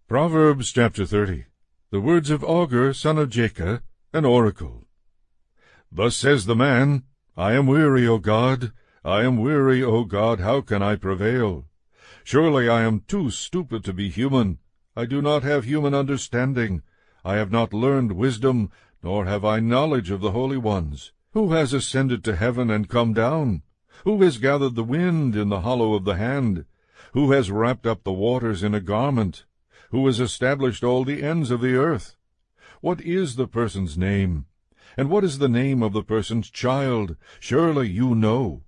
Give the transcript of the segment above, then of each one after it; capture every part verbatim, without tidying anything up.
Proverbs chapter thirty. The words of Agur son of Jacob, an oracle. Thus says the man, I am weary, O God, I am weary, O God, how can I prevail? Surely I am too stupid to be human. I do not have human understanding. I have not learned wisdom, nor have I knowledge of the holy ones. Who has ascended to heaven and come down? Who has gathered the wind in the hollow of the hand? Who has wrapped up the waters in a garment? Who has established all the ends of the earth? What is the person's name? And what is the name of the person's child? Surely you know.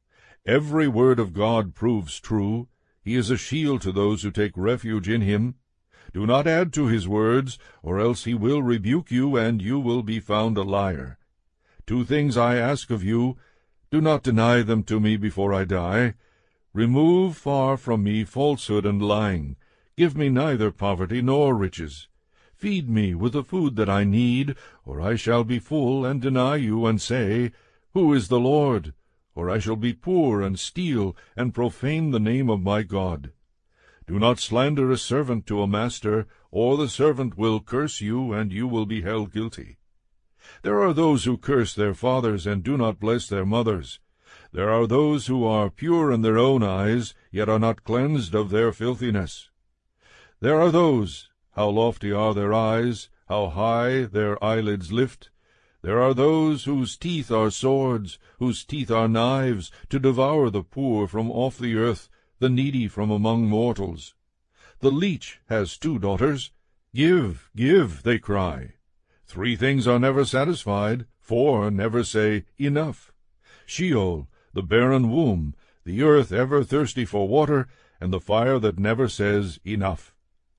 Every word of God proves true. He is a shield to those who take refuge in him. Do not add to his words, or else he will rebuke you, and you will be found a liar. Two things I ask of you. Do not deny them to me before I die. Remove far from me falsehood and lying. Give me neither poverty nor riches. Feed me with the food that I need, or I shall be full and deny you and say, Who is the Lord? Or I shall be poor and steal and profane the name of my God. Do not slander a servant to a master, or the servant will curse you, and you will be held guilty. There are those who curse their fathers and do not bless their mothers. There are those who are pure in their own eyes, yet are not cleansed of their filthiness. There are those, how lofty are their eyes, how high their eyelids lift. There are those whose teeth are swords, whose teeth are knives, to devour the poor from off the earth, the needy from among mortals. The leech has two daughters. Give, give, they cry. Three things are never satisfied, four never say, Enough. Sheol, the barren womb, the earth ever thirsty for water, and the fire that never says, Enough.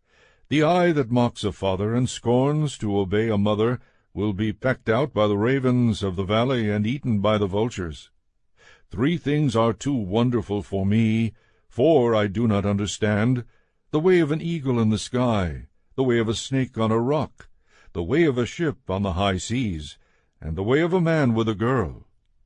The eye that mocks a father and scorns to obey a mother will be pecked out by the ravens of the valley and eaten by the vultures. Three things are too wonderful for me, four I do not understand: the way of an eagle in the sky, the way of a snake on a rock, the way of a ship on the high seas, and the way of a man with a girl.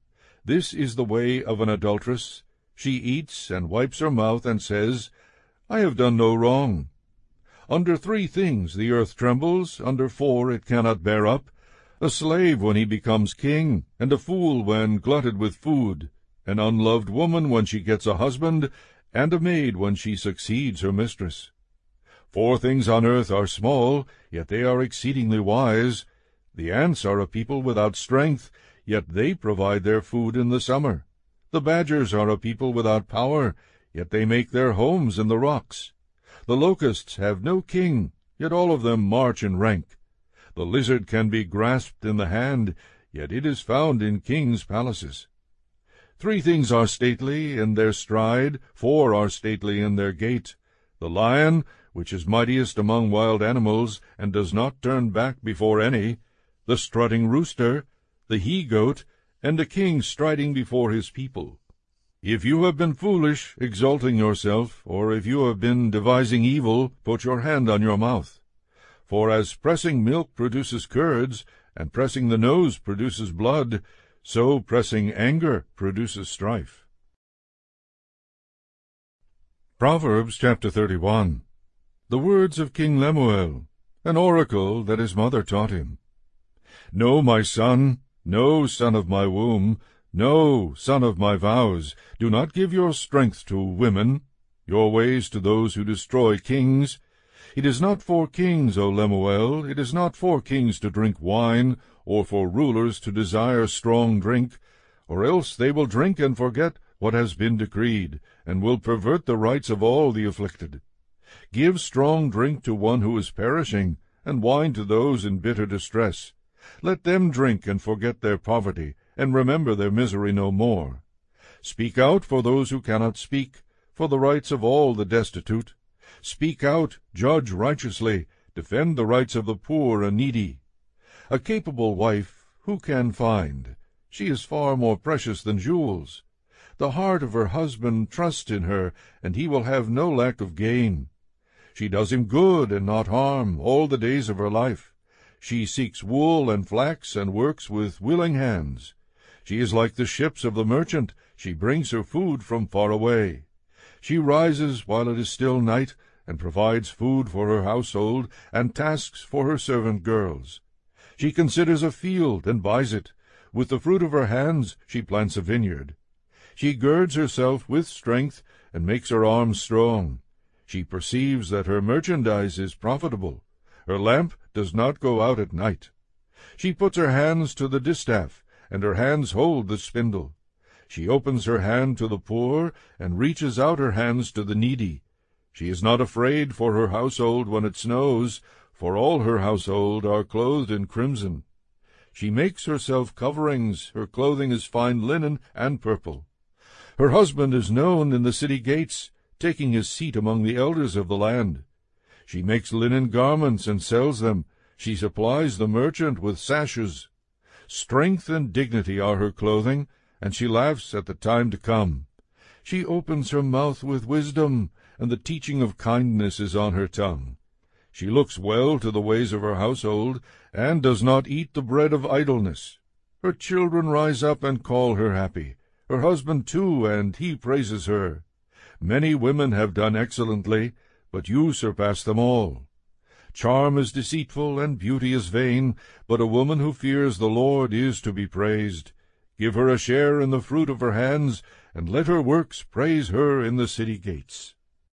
This is the way of an adulteress. She eats and wipes her mouth and says, I have done no wrong. Under three things the earth trembles, under four it cannot bear up: a slave when he becomes king, and a fool when glutted with food, an unloved woman when she gets a husband, and a maid when she succeeds her mistress. Four things on earth are small, yet they are exceedingly wise. The ants are a people without strength, yet they provide their food in the summer. The badgers are a people without power, yet they make their homes in the rocks. The locusts have no king, yet all of them march in rank. The lizard can be grasped in the hand, yet it is found in kings' palaces. Three things are stately in their stride, four are stately in their gait: the lion, which is mightiest among wild animals, and does not turn back before any; the strutting rooster; the he-goat; and a king striding before his people. If you have been foolish, exalting yourself, or if you have been devising evil, put your hand on your mouth. For as pressing milk produces curds, and pressing the nose produces blood, so pressing anger produces strife. Proverbs chapter thirty-one. The words of King Lemuel, an oracle that his mother taught him. No, my son, no, son of my womb, no, son of my vows, do not give your strength to women, your ways to those who destroy kings. It is not for kings, O Lemuel, it is not for kings to drink wine, or for rulers to desire strong drink, or else they will drink and forget what has been decreed, and will pervert the rights of all the afflicted. Give strong drink to one who is perishing, and wine to those in bitter distress. Let them drink and forget their poverty, and remember their misery no more. Speak out for those who cannot speak, for the rights of all the destitute. Speak out, judge righteously, defend the rights of the poor and needy. A capable wife who can find? She is far more precious than jewels. The heart of her husband trusts in her, and he will have no lack of gain. She does him good and not harm all the days of her life. She seeks wool and flax and works with willing hands. She is like the ships of the merchant. She brings her food from far away. She rises while it is still night, and provides food for her household, and tasks for her servant girls. She considers a field and buys it. With the fruit of her hands she plants a vineyard. She girds herself with strength, and makes her arms strong. She perceives that her merchandise is profitable. Her lamp does not go out at night. She puts her hands to the distaff, and her hands hold the spindle. She opens her hand to the poor, and reaches out her hands to the needy. She is not afraid for her household when it snows, for all her household are clothed in crimson. She makes herself coverings, her clothing is fine linen and purple. Her husband is known in the city gates, taking his seat among the elders of the land. She makes linen garments and sells them. She supplies the merchant with sashes. Strength and dignity are her clothing, and she laughs at the time to come. She opens her mouth with wisdom, and the teaching of kindness is on her tongue. She looks well to the ways of her household, and does not eat the bread of idleness. Her children rise up and call her happy, her husband too, and he praises her. Many women have done excellently, but you surpass them all. Charm is deceitful, and beauty is vain, but a woman who fears the Lord is to be praised. Give her a share in the fruit of her hands, and let her works praise her in the city gates.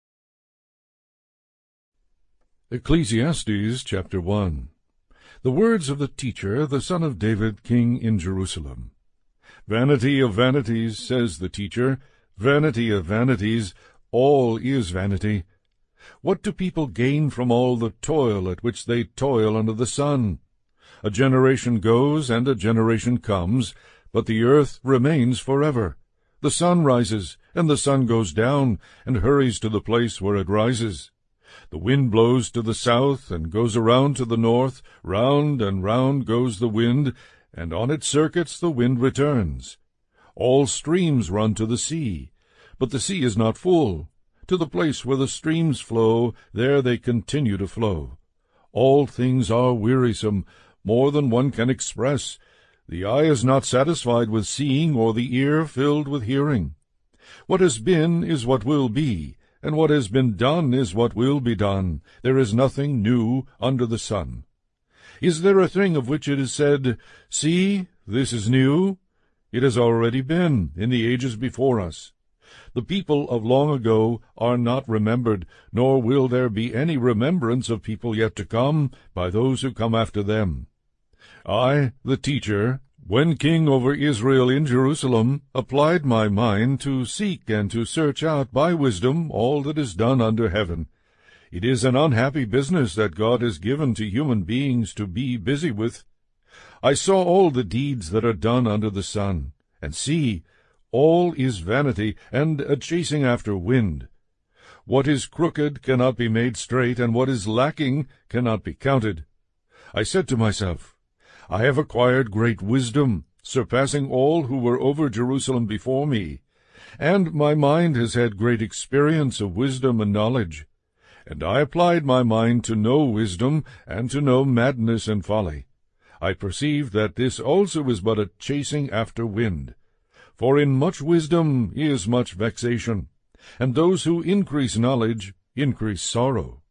Ecclesiastes chapter one. The words of the teacher, the son of David, king in Jerusalem. Vanity of vanities, says the teacher, vanity of vanities, all is vanity. What do people gain from all the toil at which they toil under the sun? A generation goes and a generation comes, but the earth remains forever. The sun rises, and the sun goes down, and hurries to the place where it rises. The wind blows to the south, and goes around to the north. Round and round goes the wind, and on its circuits the wind returns. All streams run to the sea, but the sea is not full. To the place where the streams flow, there they continue to flow. All things are wearisome, more than one can express. The eye is not satisfied with seeing, or the ear filled with hearing. What has been is what will be, and what has been done is what will be done. There is nothing new under the sun. Is there a thing of which it is said, See, this is new? It has already been in the ages before us. The people of long ago are not remembered, nor will there be any remembrance of people yet to come by those who come after them. I, the teacher, when king over Israel in Jerusalem, applied my mind to seek and to search out by wisdom all that is done under heaven. It is an unhappy business that God has given to human beings to be busy with. I saw all the deeds that are done under the sun, and see, all is vanity, and a chasing after wind. What is crooked cannot be made straight, and what is lacking cannot be counted. I said to myself, I have acquired great wisdom, surpassing all who were over Jerusalem before me, and my mind has had great experience of wisdom and knowledge. And I applied my mind to know wisdom, and to know madness and folly. I perceived that this also is but a chasing after wind. For in much wisdom is much vexation, and those who increase knowledge increase sorrow.